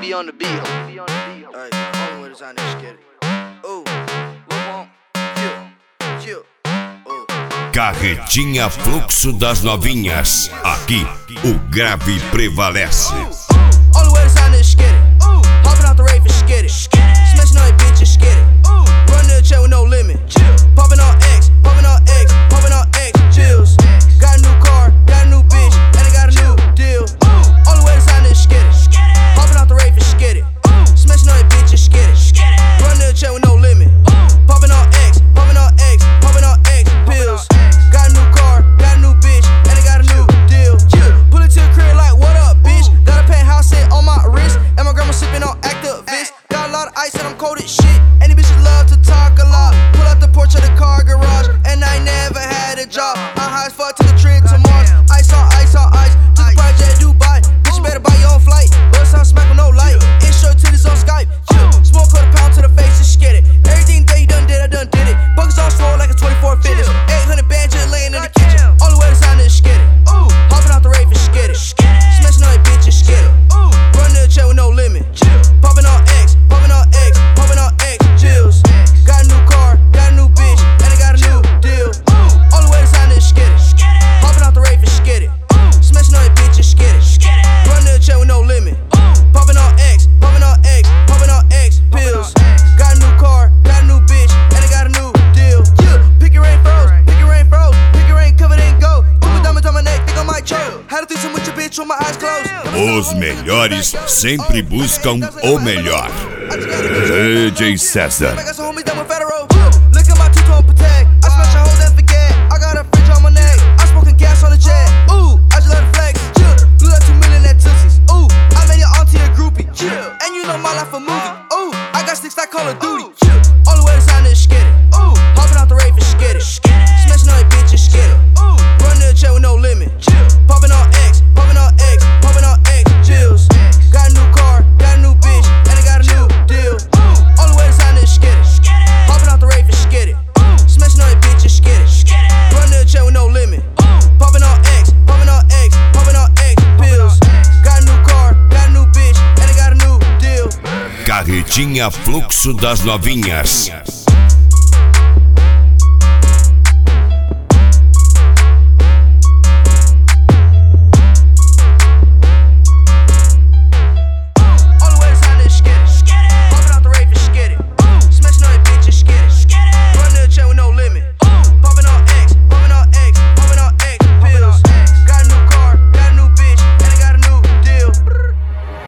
be on the beat. Alright, only way to sign this shit. Ooh, Lil Wonk, Carretinha Fluxo das Novinhas. Aqui, o grave prevalece. only way to sign this shit. Hopping out the rave and skid it. Smashing on your bitch and skid it. Run to the chair with no limit. Popping on X, popping on X, popping on X. Chills. Got a new car, got a new bitch, and I got a new deal. Only way to sign this shit. Hopping out the rave and skid it. Smashing on your bitch and skid it. Run to the chair with no limit. Popping on X, popping on X, popping on X. Pills. Got a new car, got a new bitch, and I got a new deal. Pull it to the crib like, what up, bitch? Got a penthouse set on my wrist, and my grandma sipping on Actavis. Got a lot of ice and I'm cold as shit. And these bitches love to talk a lot. Pull out the porch of the car garage, and I never had a job. I'm high as fuck to the trip to Mars. Ice on ice on ice. To the project Dubai. Bitch, you better buy your own flight. Bust out smack with no light. Intro to this on Skype. Smoke a pound to the face and skid it. Everything that you done did, I done did it. Buckets on swole like a 24 fitness. 800 bands just laying in the kitchen. Only way to sign this skid it. Hopping out the rave and skid it. Smashing on your bitch and skid it. Run to the chair with no limit. Popping on X, popping on X, popping on X. Chills. Got a new car, got a new bitch, and I got a new deal. Only way to sign this skid it. Hopping out the rave and skid it. Smashing on your bitch and skid it. Run to the chair with no limit. Popping on X, popping on X, popping on X. Pills. Got a new car, got a new bitch, and I got a new deal. Pick your rain froze, pick your rain froze, pick your rain covered in gold. Put my diamonds on my neck, think I might choke. Had a threesome with your bitch with my eyes closed. Os melhores sempre buscam o melhor. DJ César. I got some homies down with federal. Look at my two-tone Patek. I smash a hole and forget. I got a fridge on my neck. I'm smoking gas on the jet. Ooh, I just let it flex. Blew that 2 million at Tootsies. Ooh, I made your auntie a groupie. And you know my life a movie. Ooh, I got sticks like Call of Duty. Only way to sign this skid it. Hopping out the rave and skid it. Smashing on your bitch and skid it. Run to the chair with no limit. Popping on X, popping on X, popping on X. Chills. Got a new car, got a new bitch, and I got a new deal. Only way to sign this skid it. Hopping out the rave and skid it. Smashing on your bitch and skid it. Run to the chair with no limit. Popping on X, popping on X, popping on X. Pills. Got a new car, got a new bitch, and I got a new deal. Carretinha Fluxo das Novinhas.